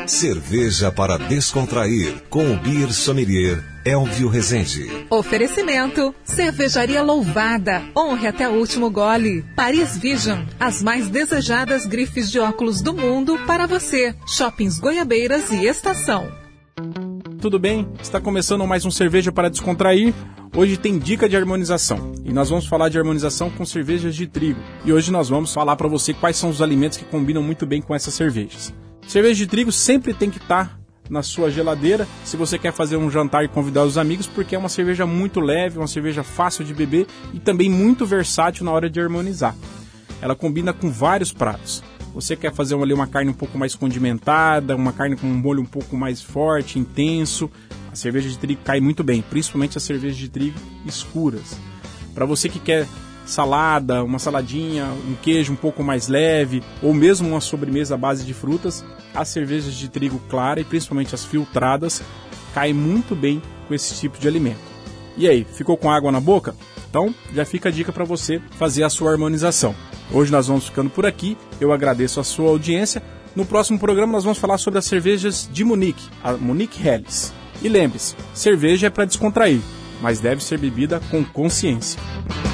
Cerveja para descontrair, com o Beer Sommelier Elvio Rezende. Oferecimento: Cervejaria Louvada. Honre até o último gole. Paris Vision, as mais desejadas grifes de óculos do mundo para você. Shoppings Goiabeiras e Estação. Tudo bem? Está começando mais um Cerveja para Descontrair. Hoje tem dica de harmonização. E nós vamos falar de harmonização com cervejas de trigo. E hoje nós vamos falar para você quais são os alimentos que combinam muito bem com essas cervejas. Cerveja de trigo sempre tem que estar na sua geladeira, se você quer fazer um jantar e convidar os amigos, porque é uma cerveja muito leve, uma cerveja fácil de beber e também muito versátil na hora de harmonizar. Ela combina com vários pratos. Você quer fazer uma carne um pouco mais condimentada, uma carne com um molho um pouco mais forte, intenso, a cerveja de trigo cai muito bem, principalmente as cervejas de trigo escuras. Para você que quer salada, uma saladinha, um queijo um pouco mais leve, ou mesmo uma sobremesa à base de frutas, as cervejas de trigo clara e principalmente as filtradas caem muito bem com esse tipo de alimento. E aí, ficou com água na boca? Então já fica a dica para você fazer a sua harmonização. Hoje nós vamos ficando por aqui, eu agradeço a sua audiência. No próximo programa nós vamos falar sobre as cervejas de Munique, a Munique Helles. E lembre-se, cerveja é para descontrair, mas deve ser bebida com consciência.